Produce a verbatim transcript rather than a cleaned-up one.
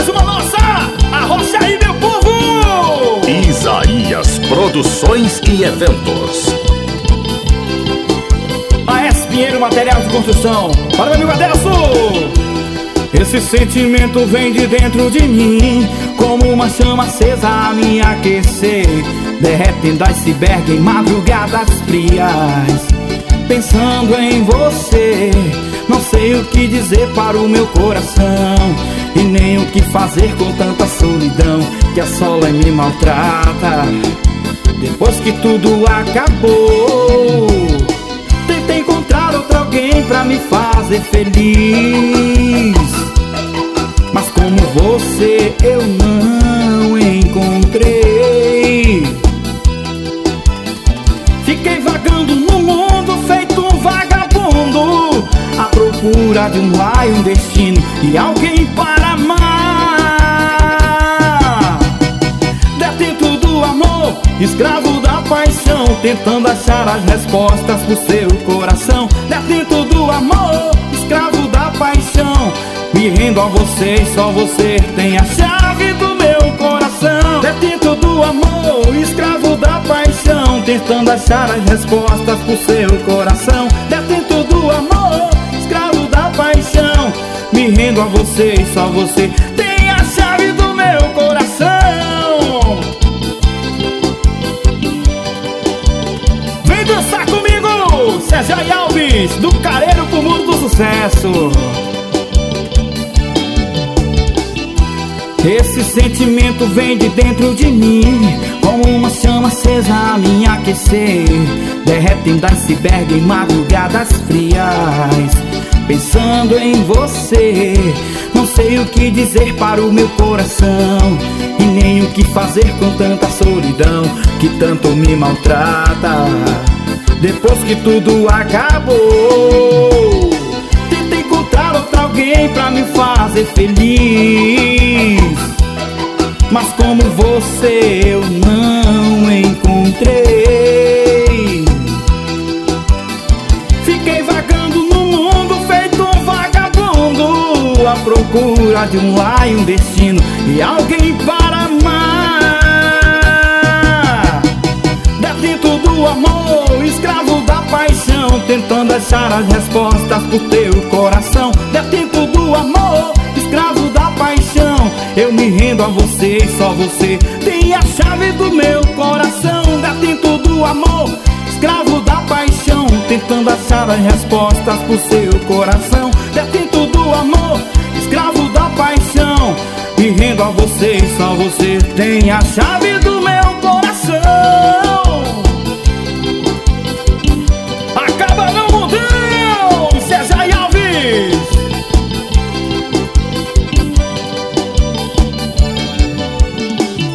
mais uma nossa, arrocha aí, meu povo! Isaías Produções e Eventos. A S Pinheiro Material de Construção. Para meu amigo Adelso. Esse sentimento vem de dentro de mim, como uma chama acesa a me aquecer, derretendo iceberg em madrugadas frias. Pensando em você, não sei o que dizer para o meu coração, e nem o que fazer com tanta solidão que assola e me maltrata. Depois que tudo acabou, tentei encontrar outro alguém pra me fazer feliz, mas como você eu não encontrei. Fiquei vagando no mundo feito um vagabundo, à procura de um lar e um destino e alguém para amar. Detento do amor, escravo da paixão, tentando achar as respostas pro seu coração. Detento do amor, escravo da paixão, me rendo a você e só você tem a chave do meu coração. Detento do amor, escravo da paixão, tentando achar as respostas pro seu coração. Detento do amor, escravo da paixão, me rendo a você e só você tem a chave do meu coração. Vem dançar comigo, Sérgio Alves, do Careiro pro Mundo do Sucesso. Esse sentimento vem de dentro de mim, como uma chama acesa a me aquecer, derretendo iceberg em madrugadas frias. Pensando em você, não sei o que dizer para o meu coração, e nem o que fazer com tanta solidão que tanto me maltrata. Depois que tudo acabou, tentei encontrar outro alguém pra me fazer feliz, mas como você eu não encontrei. Fiquei vagando no mundo feito um vagabundo, à procura de um lar e um destino e alguém para amar. Detento do amor, escravo da paixão, tentando achar as respostas pro teu coração. Detento do amor, escravo da paixão, eu me rendo a você e só você tem a chave do meu coração. Detento do amor, escravo da paixão, tentando achar as respostas pro seu coração. Detento do amor, escravo da paixão, me rendo a você e só você tem a chave